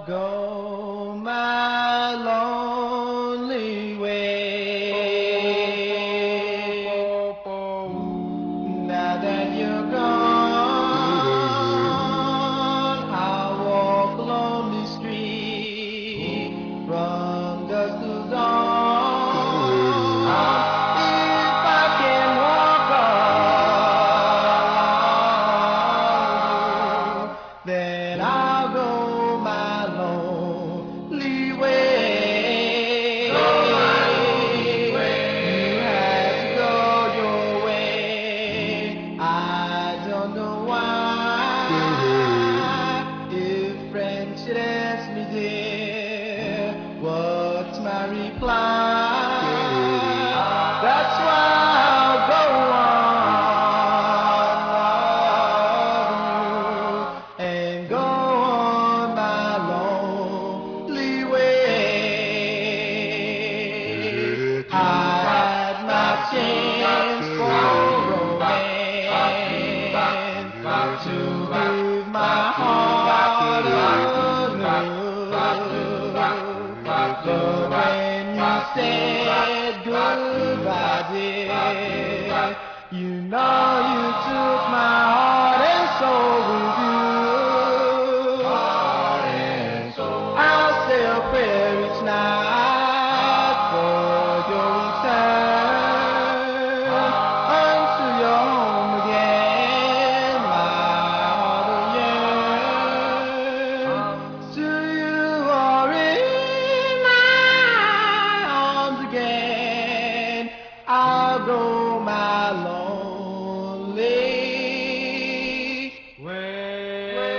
go my lonely way. Now that you're gone, I'll walk along the street from dusk till dawn. If I can walk alone, then I'll go my lonely way. Go my lonely way. You had to go your way. I don't know why. If friends should ask me, dear, what's my reply? That's why I'll go on loving you and go on my lonely way. I had my chance for romance, to give my heart anew. But when you said goodbye, dear, you know you took my heart and soul with you. I'll say a prayer each night for your return unto your home again. My heart will yearn to you or in my arms again. I'll go my lonely way.